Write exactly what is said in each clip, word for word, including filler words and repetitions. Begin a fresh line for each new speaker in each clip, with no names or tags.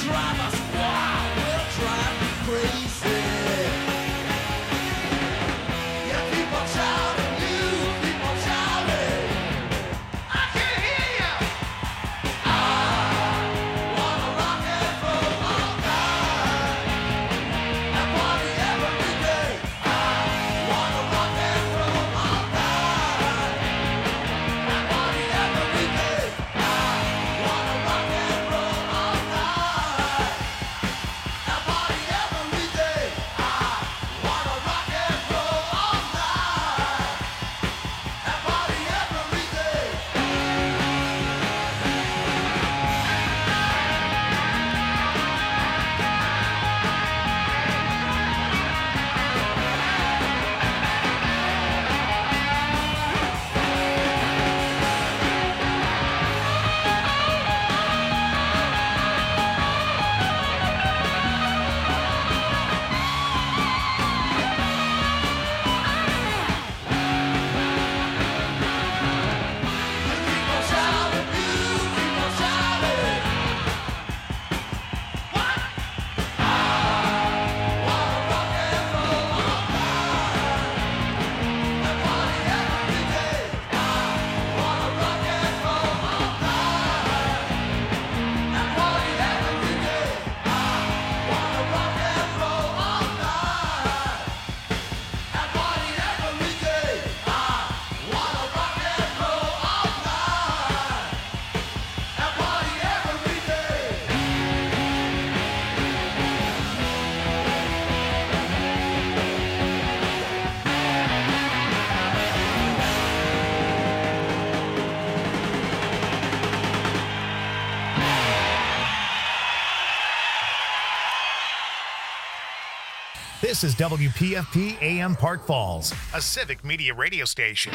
This is W P F P A M Park Falls, a civic media radio station.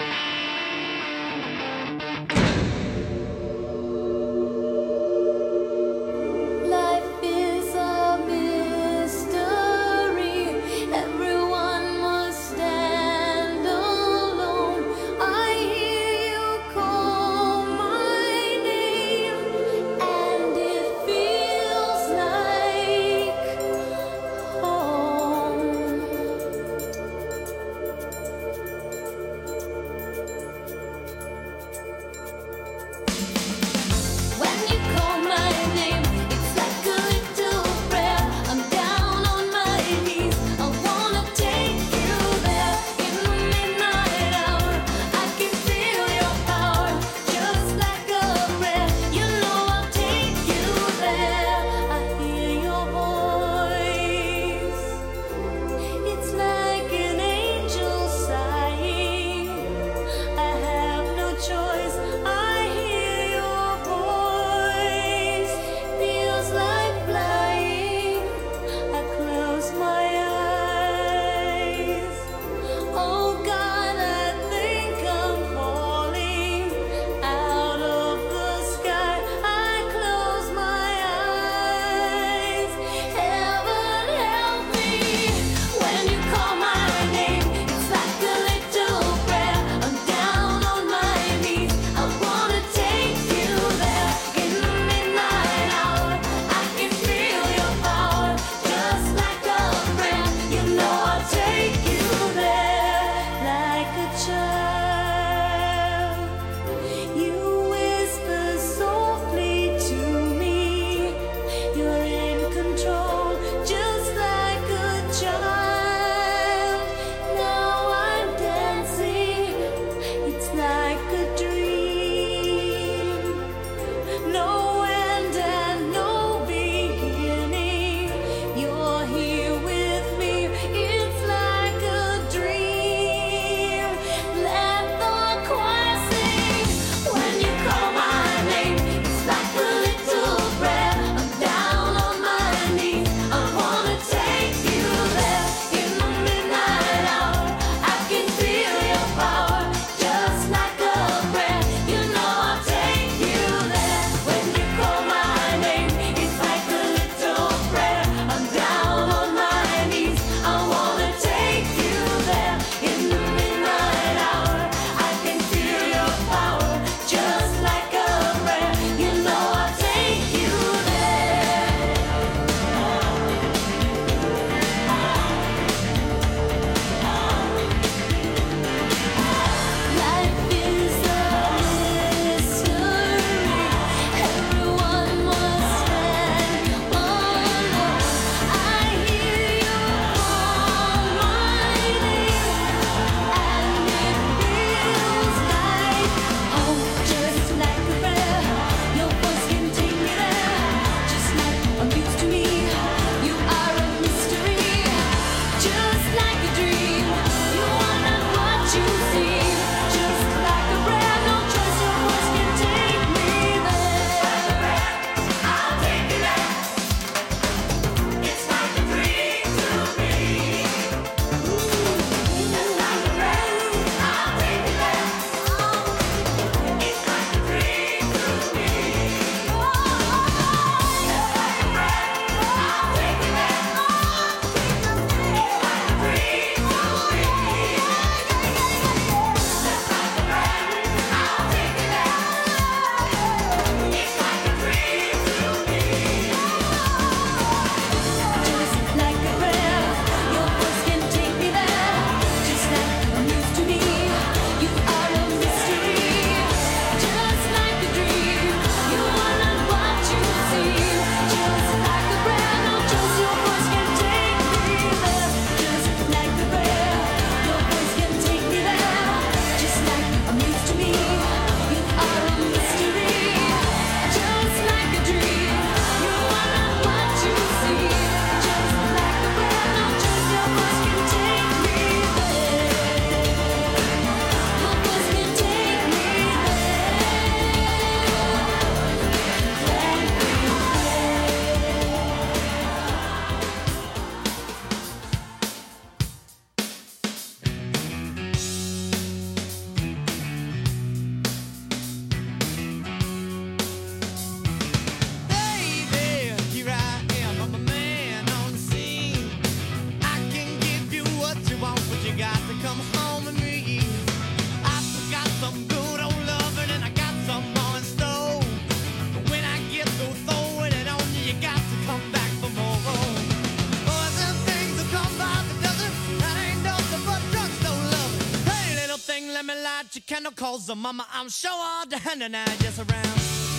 candle calls the mama. I'm sure all the hand and I just around.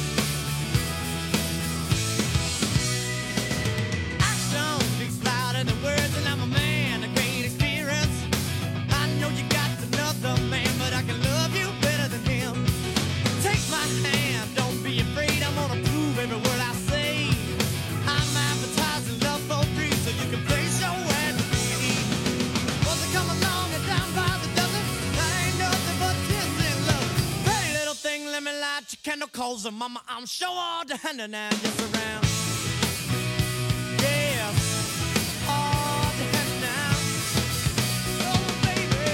Action speaks louder than words, and I'm a man, a great experience. I know you got another man, but I can love you better than him. Take my hand, don't be afraid. I'm gonna prove every word I say. I'm advertising love for free, so you can place your ad with me. Once I come along and down by the dozen, that ain't nothing but tears in love. Pretty little thing, let me light your candle, calls her mama. I'm sure all the hand and I just around. Yeah, all the hand now. Oh, baby.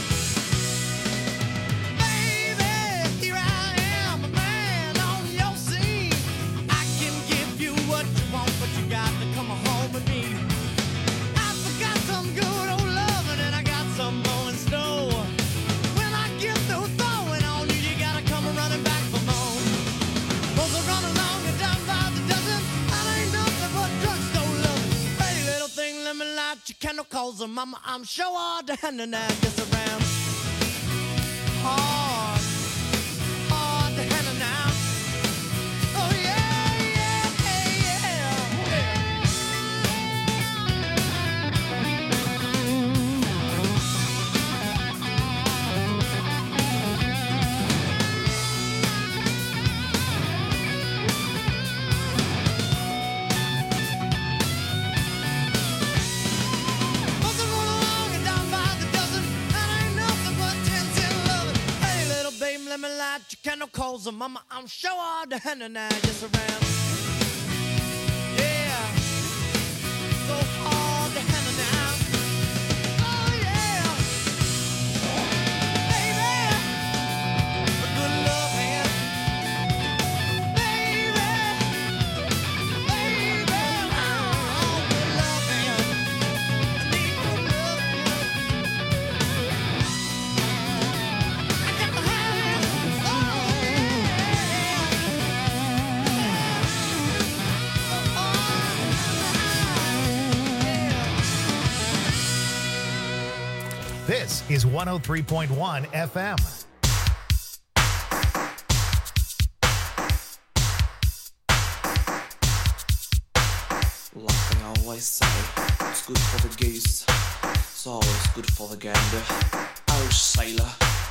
Baby, here I am, a man on your scene. I can give you what you want, but you got to come home with me. I forgot some good old loving, and I got some more in store. When I get through throwing on you, you gotta come running back for more. Those are running along and down by the dozen. That ain't nothing but drugstore love. Pretty little thing, let me light your candle, calls her mama. I'm sure all the hand and I just around. Hard, hard to handle now. Oh yeah, yeah, yeah, yeah. Once I run along and down by the dozen, that ain't nothing but ten, ten loving. Hey, little babe, let me light your candle, calls her mama. I'm sure all the hand and I just around. Yeah, so hard to handle now. Oh yeah, baby, a good love hand, baby, baby, oh, good love hand. I need good love hand. I got the hand, oh yeah.
This is one oh three point one F M.
Like they always say, it's good for the goose, it's always good for the gander. Oh, sailor.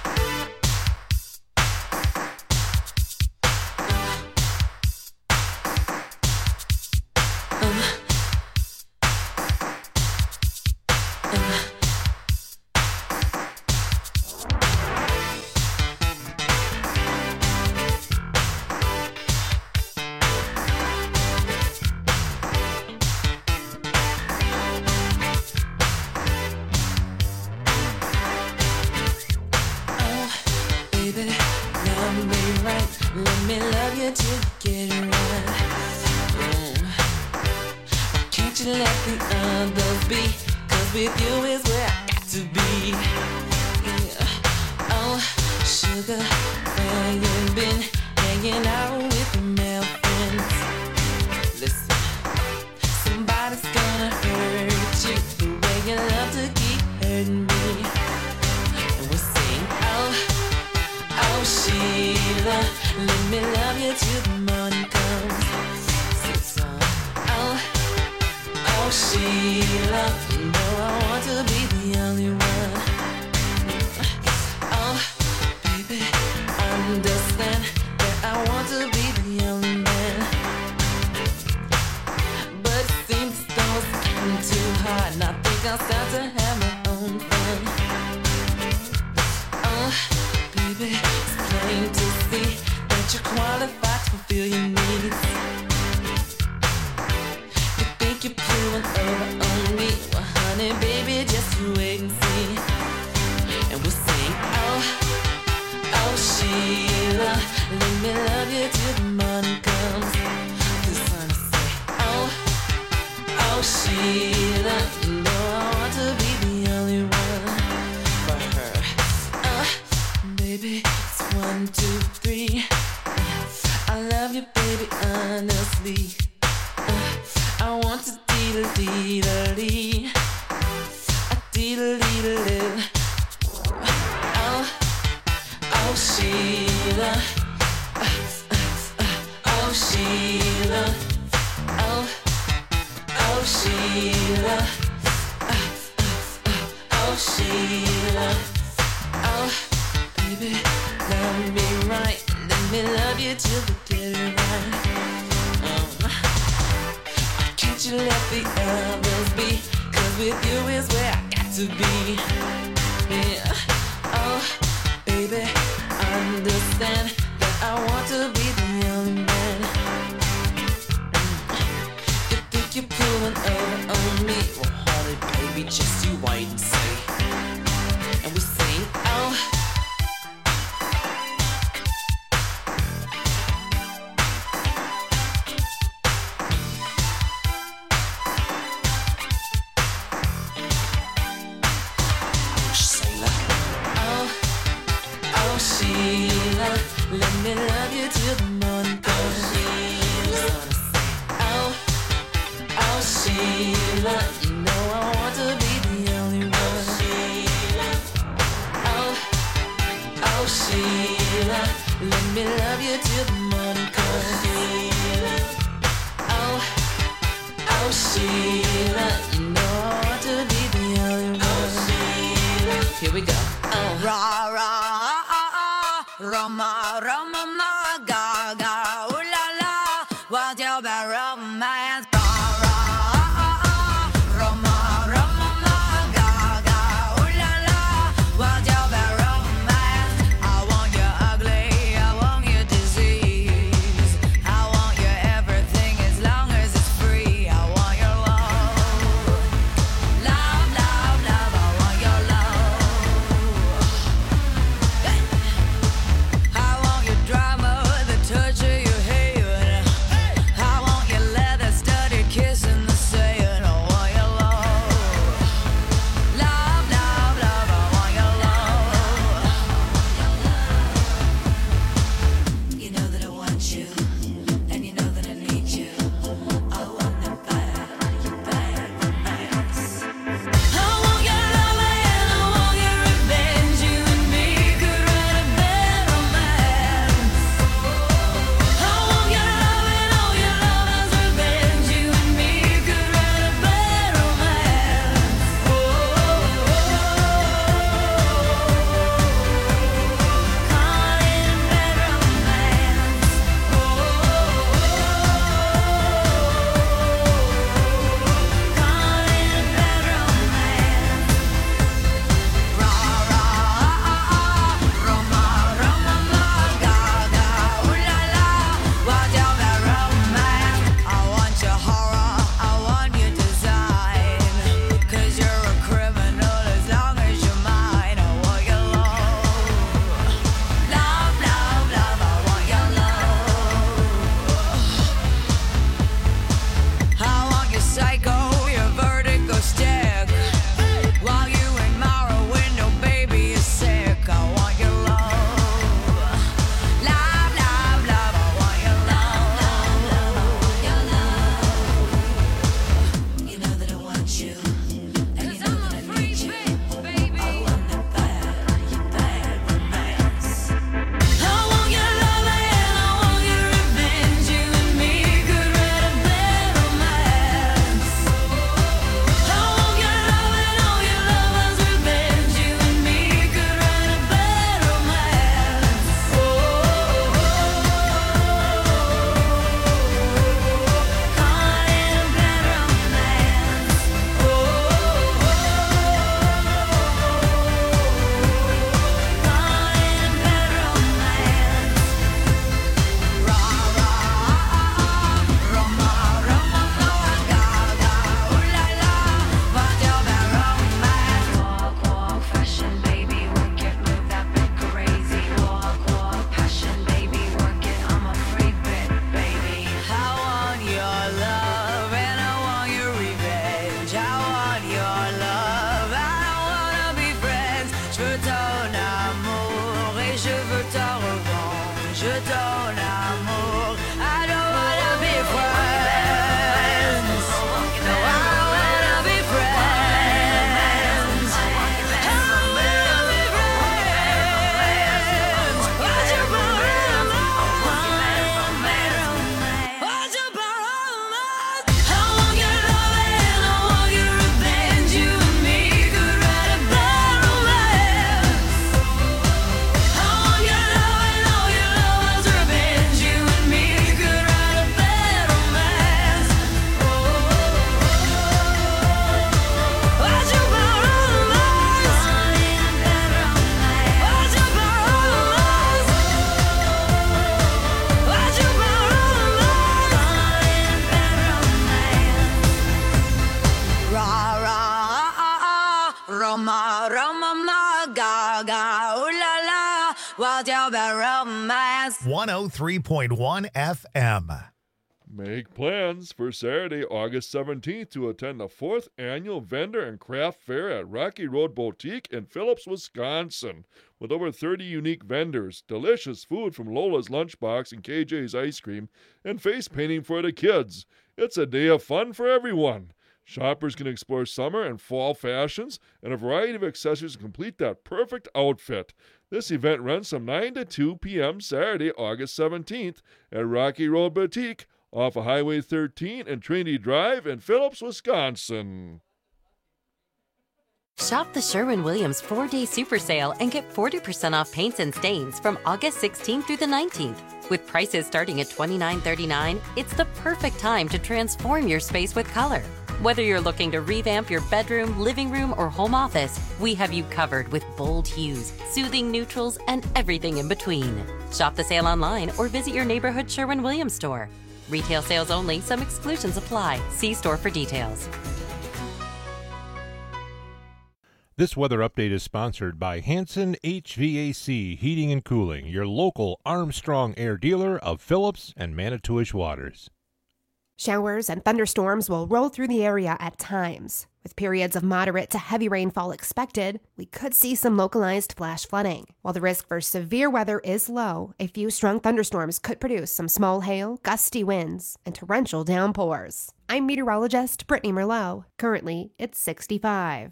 Baby, love me right. Let me love you till you get it right. Mm. Why can't you let the others be? Cause with you is where I got to be. Yeah. Oh, sugar, where you been? Hanging out with your male friends. Listen, somebody's gonna hurt you the way you love to keep hurting me. And we sing, oh, oh Sheila, let me love you till the morning comes. Sing song, oh, oh Sheila, no, I want to be the only one. Oh, baby, understand that I want to be the only man. But it seems as though it's getting too hard, and I think I'll start to have my own fun. Oh, baby, it's plain to see that you're qualified to fulfill your needs. You think you're pulling over on me? Well, honey, baby, just you wait and see. And we'll sing, oh, oh Sheila, let me love you till the morning comes. The sun say, oh, oh Sheila, no, I want to be the only one for her. Uh, baby, it's one, two, three. I love you, baby, honestly. Uh, I want to dee-da-dee-da-dee. A dee-da-dee-da-dee. Oh, oh Sheila. Uh, uh, uh, oh, Sheila. Oh, baby, love me right. Let me love you till the dead of night. Um, can't you let the others be? 'Cause with you is where I got to be. Yeah. Oh, baby, understand that I want to be the only man. You think you're pulling over on me? Well, honey, baby, just you wait and see. And we sing, oh. Sheila, let me love you till the morning comes. Oh, oh Sheila, you know I want to be the only one. Oh, oh Sheila, let me love you till the morning comes. Oh, oh Sheila, you know I want to be the only one. Here we go. Oh,
Ra ra. Roma, Roma, ma, ga, ga, ooh la la, what's your bad romance? Ga, ra, Roma, Roma, ma, ga, ga, ooh la la, what's your bad romance? I want you ugly, I want you disease, I want you everything as long as it's free. I want your love, love, love, love, I want your love. I want your drama. Roma, Roma, ma, ga, ga, ooh la la, what's your bad romance?
one oh three point one F M.
Make plans for Saturday, August seventeenth to attend the fourth annual Vendor and Craft Fair at Rocky Road Boutique in Phillips, Wisconsin. With over thirty unique vendors, delicious food from Lola's Lunchbox and K J's Ice Cream, and face painting for the kids. It's a day of fun for everyone. Shoppers can explore summer and fall fashions and a variety of accessories to complete that perfect outfit. This event runs from nine to two p.m. Saturday, August seventeenth at Rocky Road Boutique off of Highway thirteen and Trinity Drive in Phillips, Wisconsin.
Shop the Sherwin-Williams four-day super sale and get forty percent off paints and stains from August sixteenth through the nineteenth. With prices starting at twenty-nine thirty-nine, it's the perfect time to transform your space with color. Whether you're looking to revamp your bedroom, living room, or home office, we have you covered with bold hues, soothing neutrals, and everything in between. Shop the sale online or visit your neighborhood Sherwin-Williams store. Retail sales only. Some exclusions apply. See store for details.
This weather update is sponsored by Hanson H V A C Heating and Cooling, your local Armstrong Air dealer of Phillips and Manitowish Waters.
Showers and thunderstorms will roll through the area at times. With periods of moderate to heavy rainfall expected, we could see some localized flash flooding. While the risk for severe weather is low, a few strong thunderstorms could produce some small hail, gusty winds, and torrential downpours. I'm meteorologist Brittany Merlot. Currently, it's sixty-five.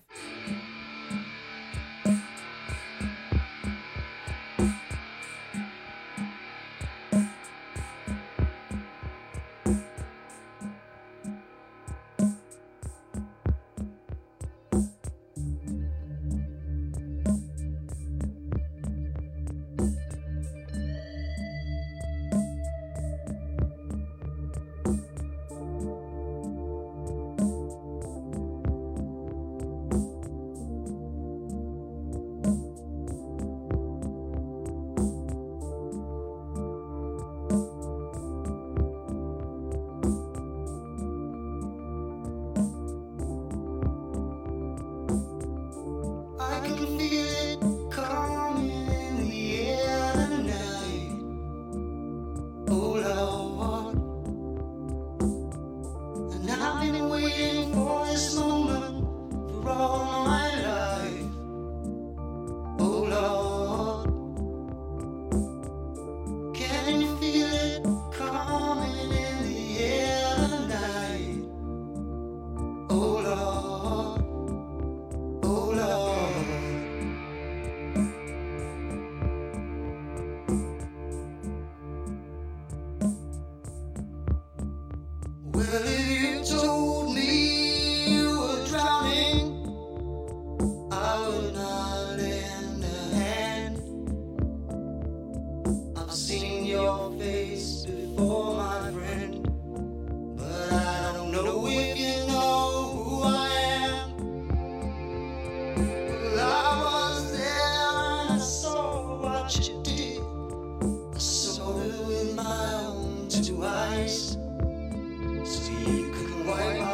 Two eyes, so you could wipe my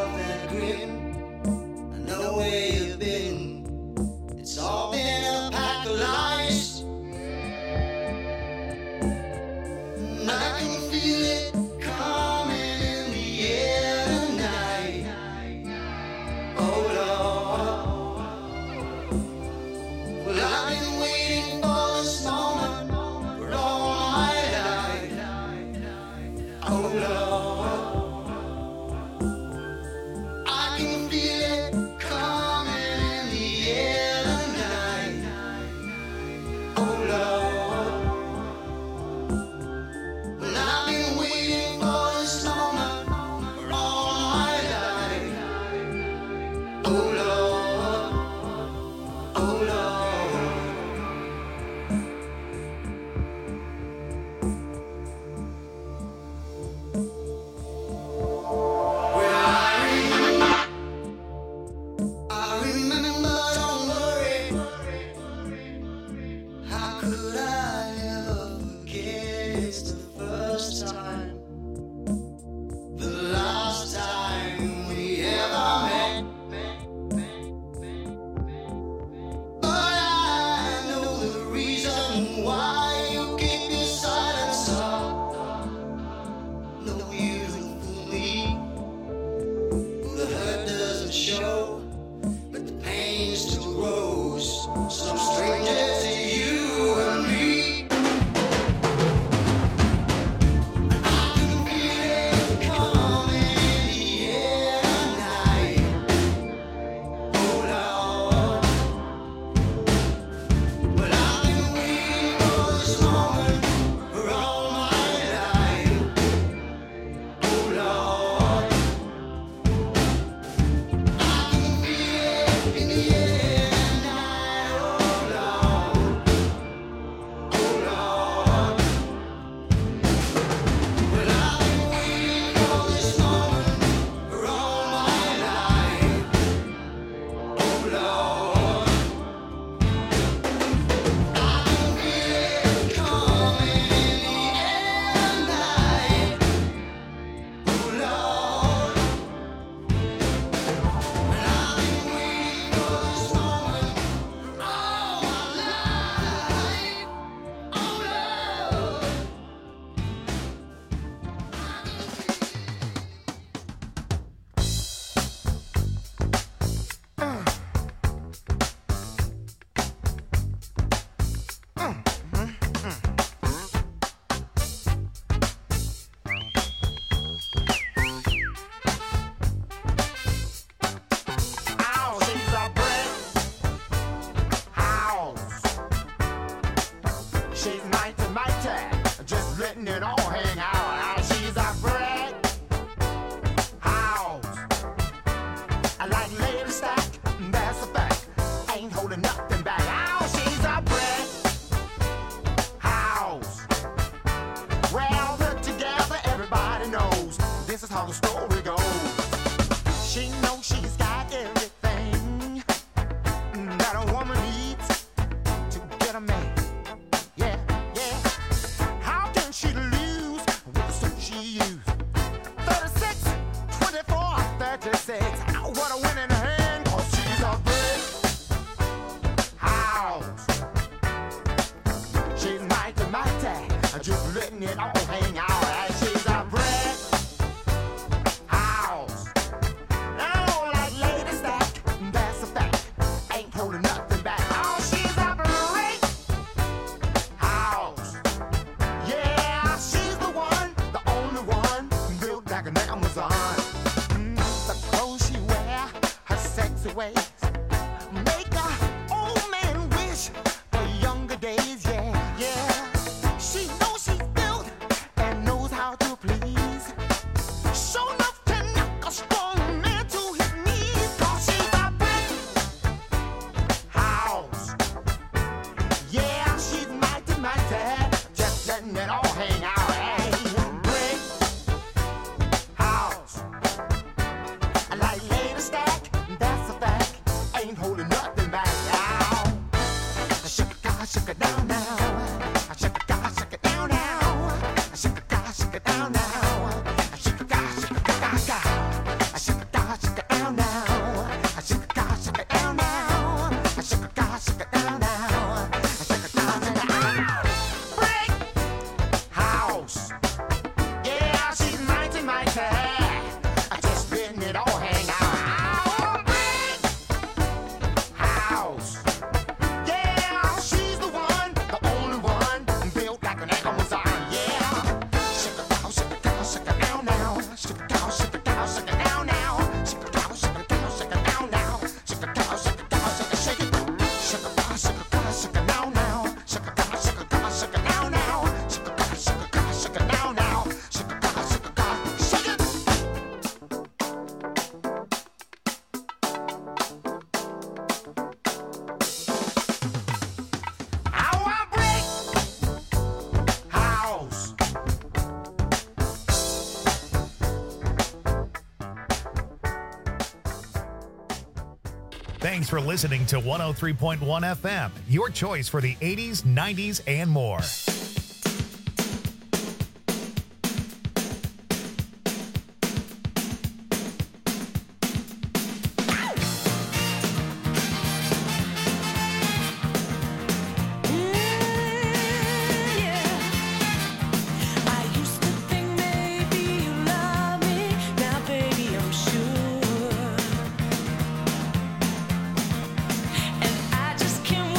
some stranger to you and me. I can feel it coming in the air tonight. Oh Lord, but I've been waiting for this moment for all my life. Oh Lord, I can feel it in the air tonight. Oh Lord, oh Lord, but I've been waiting for this moment for all my life. Oh Lord, I can feel it coming in the air tonight. Oh Lord, but I've been waiting for this moment for all my life. Oh Lord. Ow, she's a brick house. She's mighty, mighty, just letting it all hang out. Ow, she's a brick house. I like lady stack, that's a fact. Ain't holding nothing back. Ow, she's a brick house. Well put together, everybody knows this is how the story goes. She knows she's got everything that a woman needs to get a man. Yeah, yeah. How can she lose with the suit she used? thirty-six, twenty-four, thirty-six. Ow, what a winning hand, 'cause she's a brick house. She's mighty, mighty, just letting it all hang out. And she's a brick house. Oh, like lady stack, that's a fact. Ain't holding nothing back. Oh, she's a brick house. Yeah, she's the one, the only one, built like an Amazon. Mm, the clothes she wear, her sexy ways, make a old man wish for younger days. Yeah, yeah. She knows she's built and knows how to please. Show enough to knock a strong man to his knees. 'Cause she's a brick house. Yeah, she's mighty, mighty, just letting it all hang out. Hey, brick house. I like lady stack, that's a fact. Ain't holding nothing back. Ow. Shake it, God, shake it down now. Shake it, God, shake it down now. Shake it, God, shake it down now. Shake it, God, shake it, God, God. Shake it, God, shake it down now. Shake it, God, shake it down now. Shake it, God, shake it down now. Shake it, God, shake it down. Brick house. Yeah, she's mighty, mighty. Just letting it all hang out. Oh, brick house. Yeah, she's the one, the only one, built like an Amazon. Yeah. Shake it down, shake it down, shake it down now. Shake it down, shake it down, shake it down now. Shake it down, shake it down, shake it down now. Shake it down, shake it down, shake it, shake it. Shake it down, shake it down, shake it down now. Shake it down, shake it down, shake it down now. Shake it down, shake it down, shake it down now. Shake it down, shake it down, shake it. Our brick house.
Thanks for listening to one oh three point one F M, your choice for the eighties, nineties, and more.
Just can't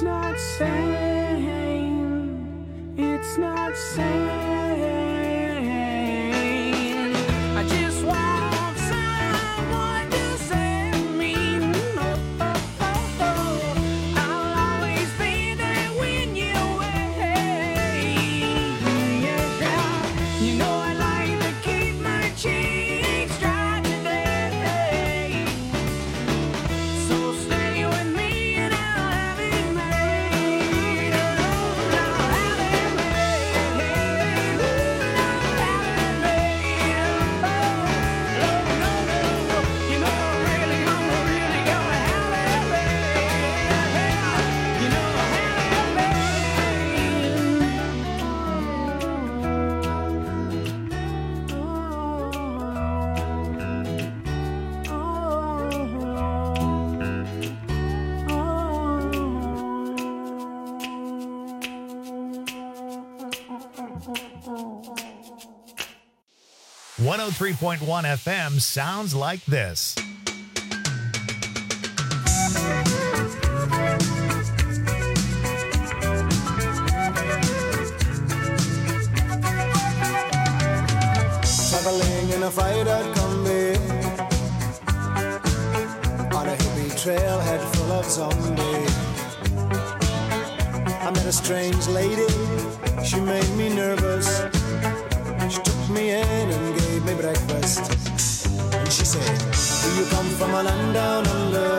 It's not sane. It's not sane. I just want someone to save me. Oh, oh, oh, oh. I'll always be there when you're away. Yeah. You know I like to keep my cheeks dry today. So stay with me and I'll have it made. I'll have it made. I'll have it made. Oh, no, no, no. You know I really, I'm really gonna have it made. You know I have
one oh three point one F M sounds like this.
Traveling in a freighter combi on a hippie trailhead full of zombies. I met a strange lady, she made me nervous. She took me in and gave me breakfast. And she said, do you come from a land down under,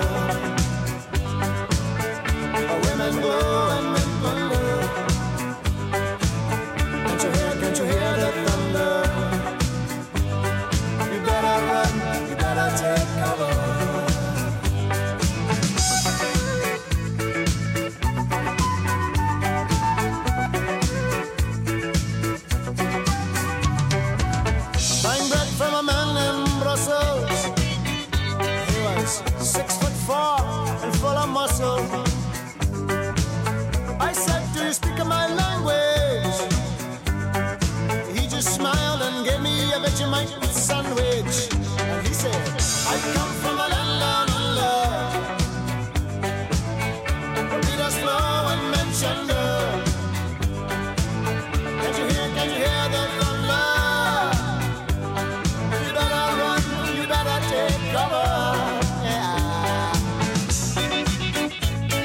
where women go and men wonder? Can't you hear, can't you hear the thunder? You better run, you better take cover. Buying bread from a man in Brussels. He was six foot four and full of muscle. I said, do you speak my language? He just smiled and gave me a Vegemite sandwich. And he said, I come from a land down under, where Peter's flow and Manchester. Can't you hear, can't you hear the thunder? You better run, you better take cover. Yeah.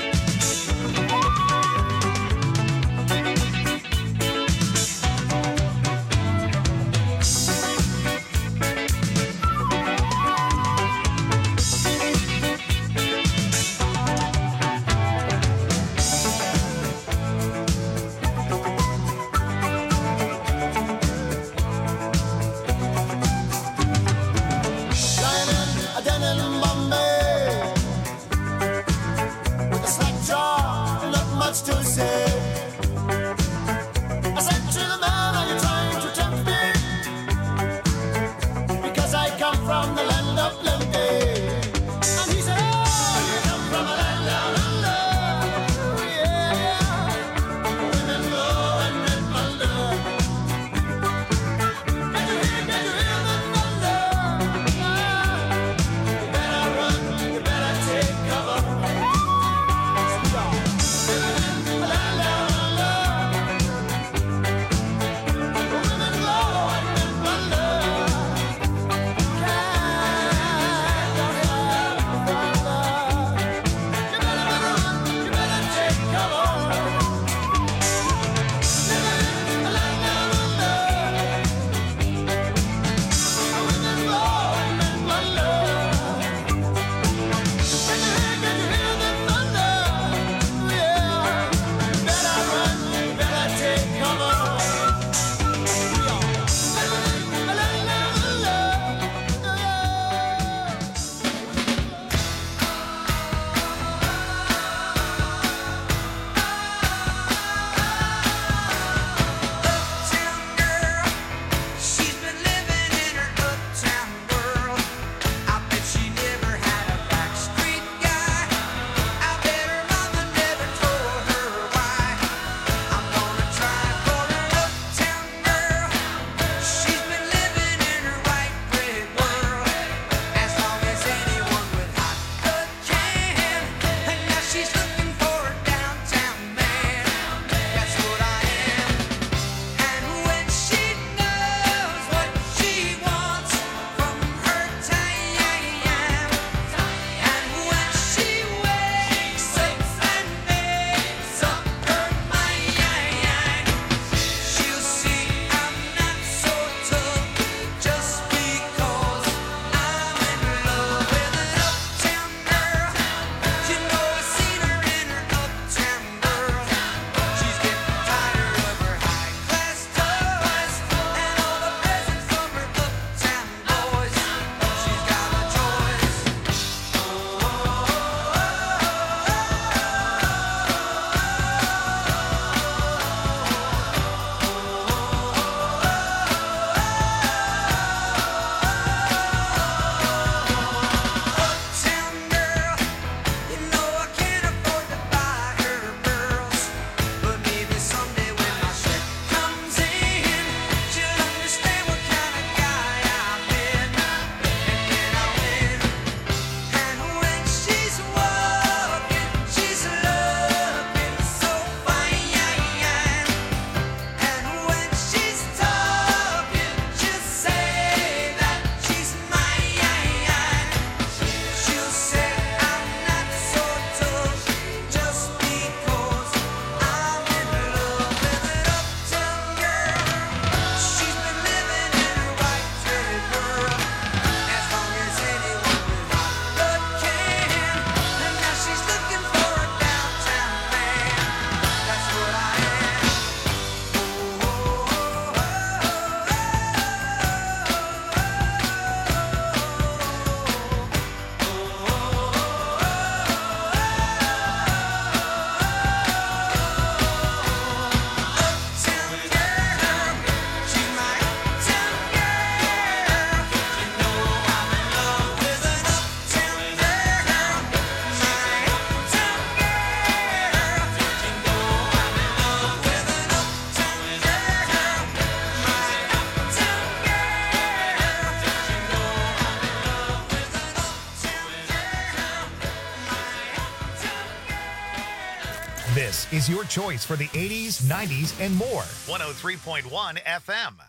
This is your choice for the eighties, nineties, and more. one oh three point one F M.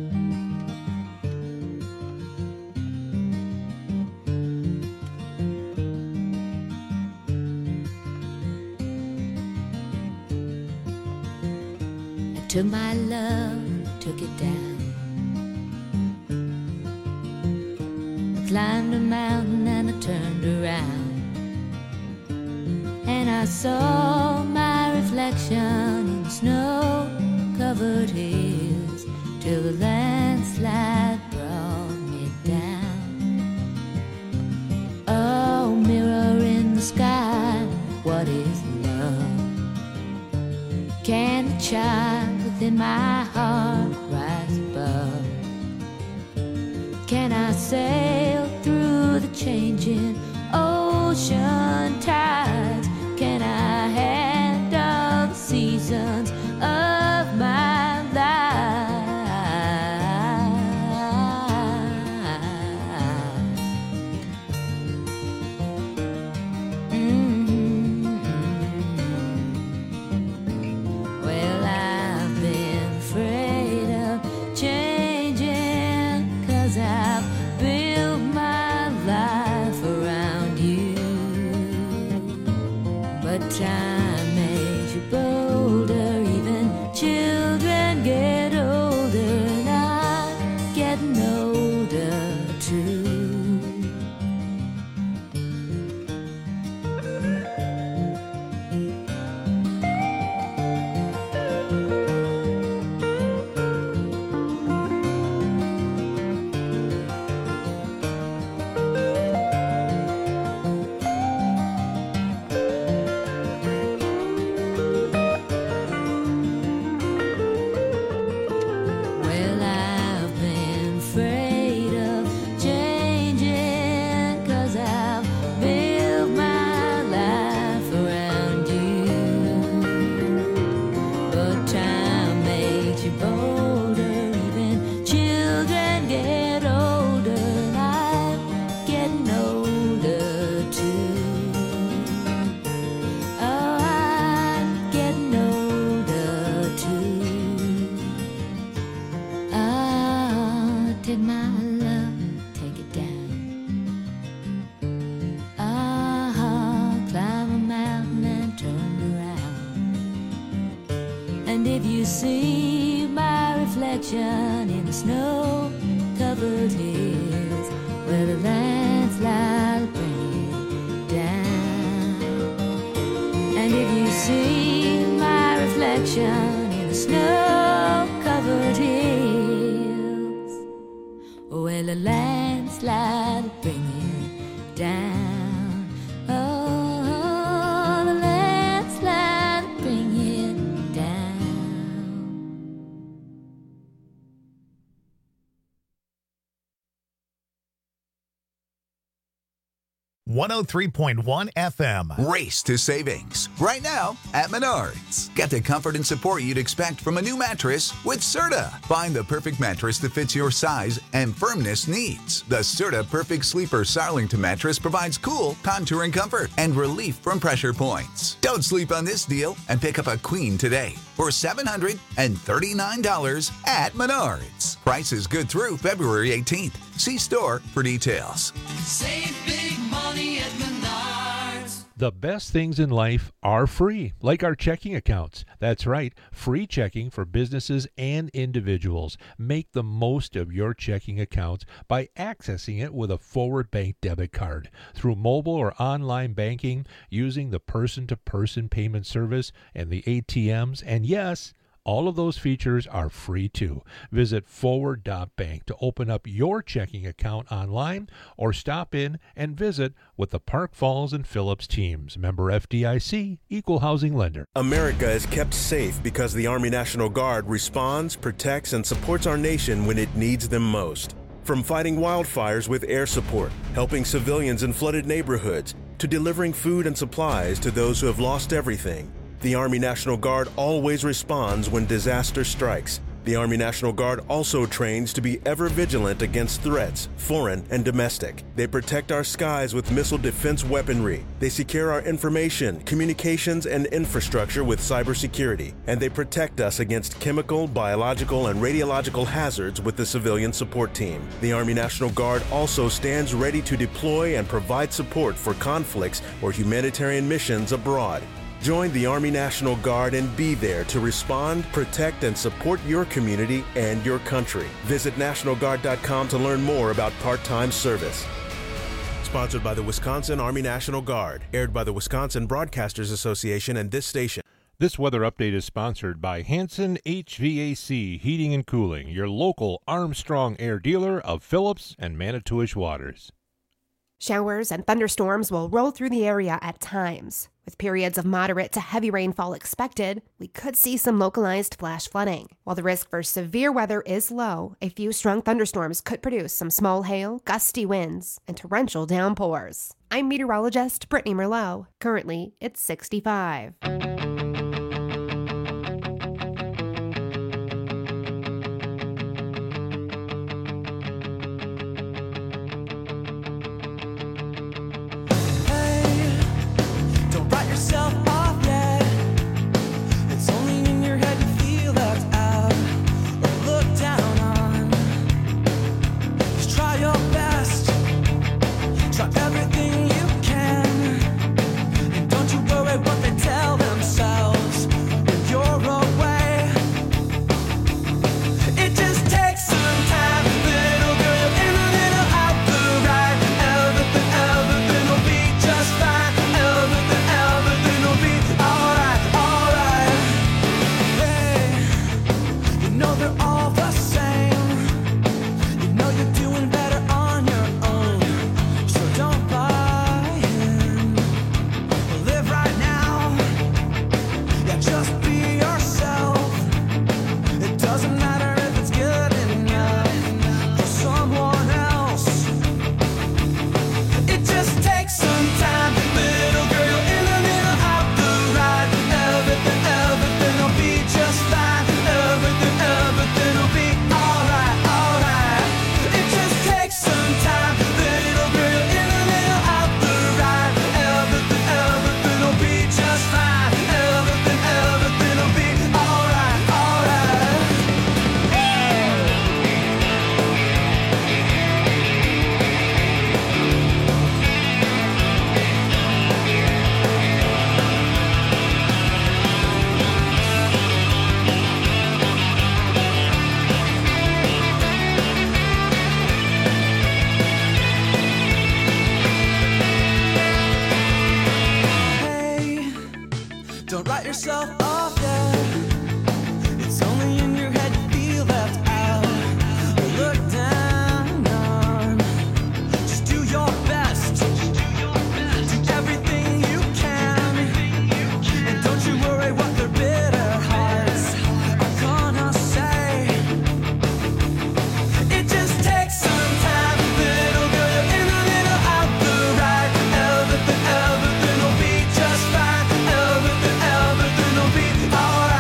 Took my love, took it down. I climbed a mountain and I turned around, and I saw my reflection in snow-covered hills till the landslide brought me down. Oh, mirror in the sky, what is love? Can a child within my heart rise above? Can I sail through the changing ocean tides? Can I handle the seasons of my life? Mm-hmm. Well, I've been afraid of changing, 'cause I've built my life around you. But time makes you bolder, even children get older, and I'm getting older too. Well, I've been afraid of changing, 'cause I've built my life around you. But time makes you bolder, even children get older, and I'm getting older too. Oh, I'm getting older too. Ah, take my love, take it down. Ah, climb a mountain and turn around. And if you see my reflection in the snow-covered hills, where the landslide bring it down. And if you see my reflection in the snow-covered hills, well, the landslide bring it down. Oh, the landslide bring it down.
one oh three point one F M.
Race to savings. Right now at Menards. Get the comfort and support you'd expect from a new mattress with Serta. Find the perfect mattress that fits your size and firmness needs. The Serta Perfect Sleeper Sarlington mattress provides cool, contouring comfort and relief from pressure points. Don't sleep on this deal and pick up a queen today for seven hundred thirty-nine dollars at Menards. Price is good through February eighteenth. See store for details.
Save big money at Menards.
The best things in life are free, like our checking accounts. That's right, free checking for businesses and individuals. Make the most of your checking accounts by accessing it with a Forward Bank debit card through mobile or online banking, using the person-to-person payment service and the A T Ms, and yes, all of those features are free too. Visit forward dot bank to open up your checking account online or stop in and visit with the Park Falls and Phillips teams. Member F D I C, Equal Housing Lender.
America is kept safe because the Army National Guard responds, protects, and supports our nation when it needs them most. From fighting wildfires with air support, helping civilians in flooded neighborhoods, to delivering food and supplies to those who have lost everything, the Army National Guard always responds when disaster strikes. The Army National Guard also trains to be ever vigilant against threats, foreign and domestic. They protect our skies with missile defense weaponry. They secure our information, communications, and infrastructure with cybersecurity. And they protect us against chemical, biological, and radiological hazards with the Civilian Support Team. The Army National Guard also stands ready to deploy and provide support for conflicts or humanitarian missions abroad. Join the Army National Guard and be there to respond, protect, and support your community and your country. Visit National Guard dot com to learn more about part-time service. Sponsored by the Wisconsin Army National Guard. Aired by the Wisconsin Broadcasters Association and this station.
This weather update is sponsored by Hanson H V A C Heating and Cooling, your local Armstrong Air dealer of Phillips and Manitowish Waters.
Showers and thunderstorms will roll through the area at times. With periods of moderate to heavy rainfall expected, we could see some localized flash flooding. While the risk for severe weather is low, a few strong thunderstorms could produce some small hail, gusty winds, and torrential downpours. I'm meteorologist Brittany Merlot. Currently, it's sixty-five.
Yourself off yet. It's only in your head you feel left out or looked down on. Just try your best, try everything you can, and don't you worry what they tell themselves when you're away. It just takes some time, little girl, in a little out the right. Everything, everything will be just fine. Everything, everything will be alright, alright. Hey, you know they're all the same. You know you're doing better on your own, so don't buy in. Live right now, yeah, just be yourself. It doesn't matter if it's good enough for someone else. It just takes some time, little girl, in a little out the right. Everything, everything will be just fine. Everything, everything will be alright, alright. It just takes some time, little girl, in a little out the right. Everything, everything will be just fine. Everything, everything will be alright, alright. Hey, don't write yourself off yet. It's only in your head you feel left out or looked down on. Just do your best, do everything you can, and don't you worry what their bitter hearts are gonna say. It just takes some time, little girl, in a little out the right. Everything, everything will be just fine. Everything, everything will be alright.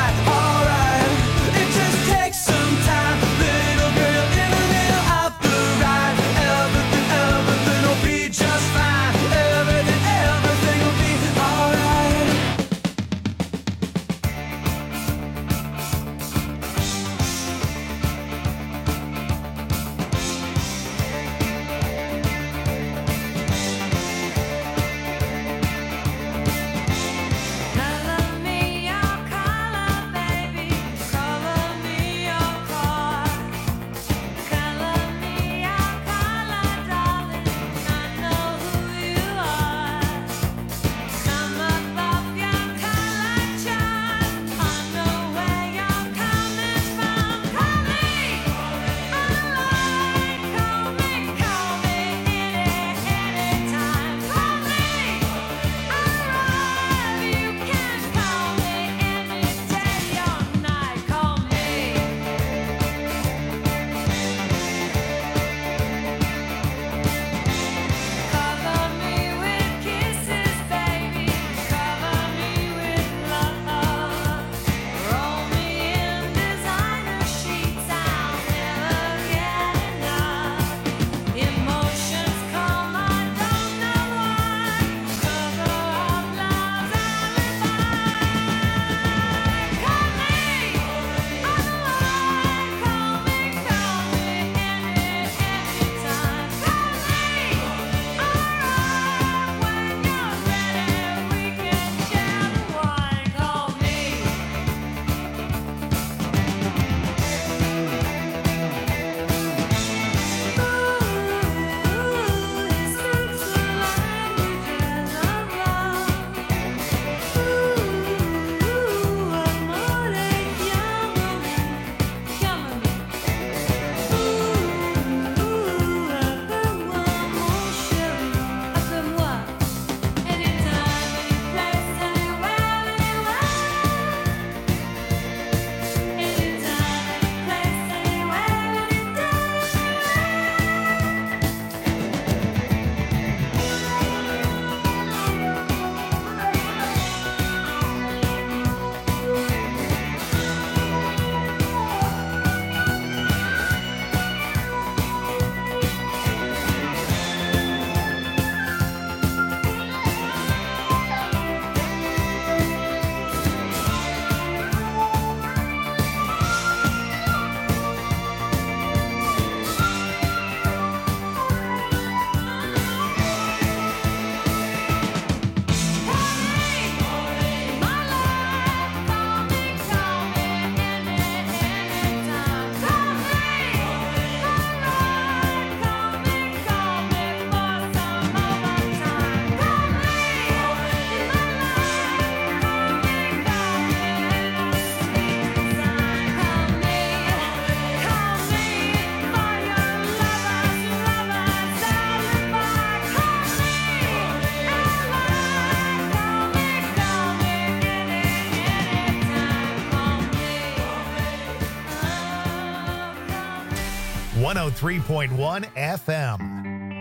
one oh three point one F M.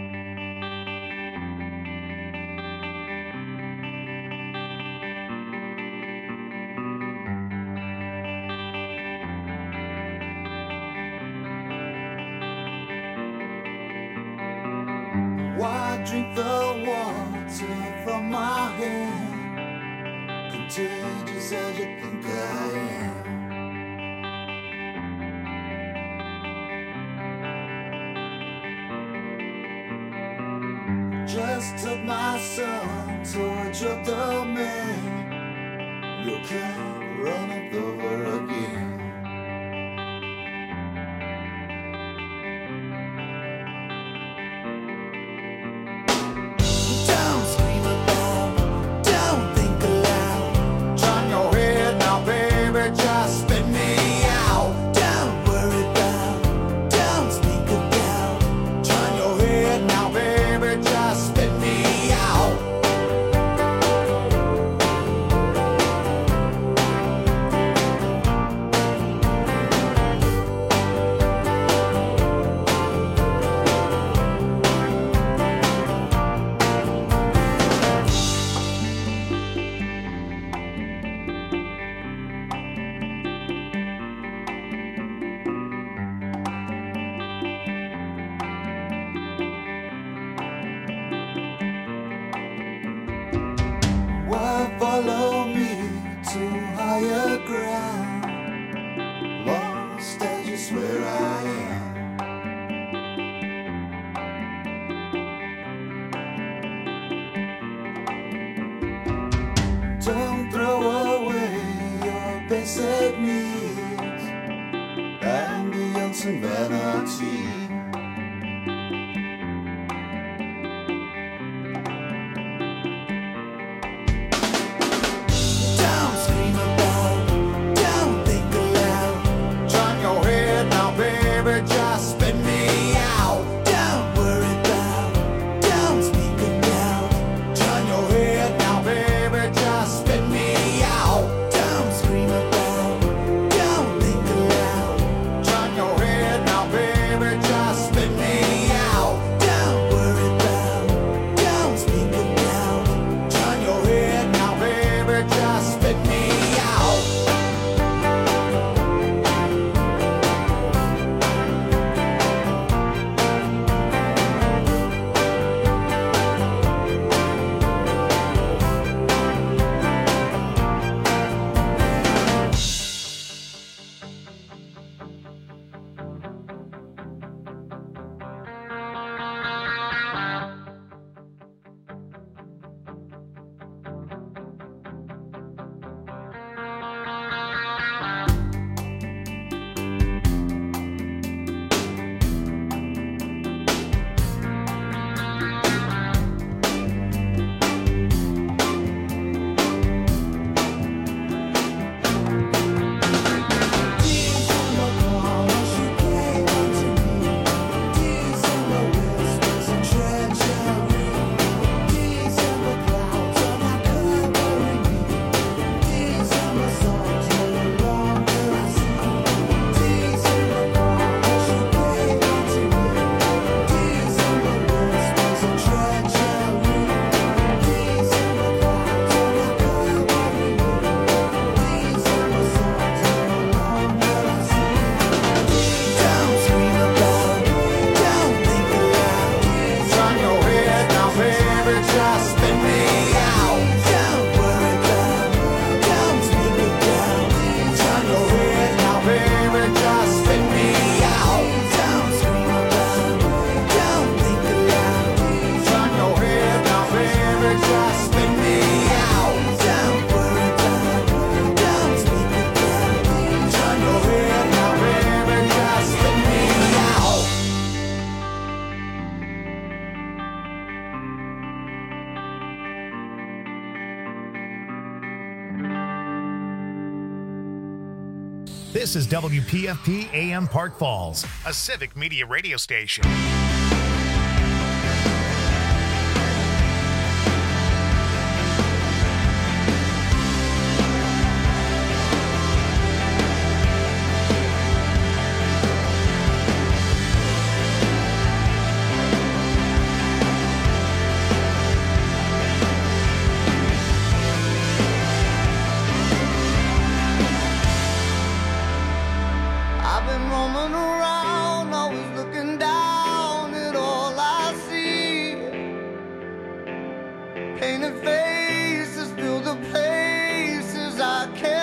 Why drink the water from my hand? Contagious as you think I am. Just took my son towards your domain. You can't run it over again. Don't scream about, don't think aloud. Turn your head now, baby, just spit me out. Don't worry about, don't speak about. Turn your head now, baby, just spit me out. Why follow me to higher ground? Lost as you swear I am. Don't throw away your basic needs ambience and vanity. Don't scream about, don't think aloud. Turn your head now, baby, just spit me out. Don't worry about, don't speak about. Turn your head now, baby, just spit me out. Don't scream about, don't think aloud. Turn your head now, baby, just spit me out. Don't worry about, don't speak about. Turn your head now, baby, just spit me out. Don't scream about, don't think aloud. Turn your head now, baby, just spit me out. Don't worry about, don't speak about. Turn your head now, baby, just spit me out. Don't scream about, don't think aloud. Turn your head now, baby, just spit me out. Don't worry about, don't speak about. Turn your head now, baby, just spit me out.
This is W P F P A M Park Falls, a civic media radio station.
I can.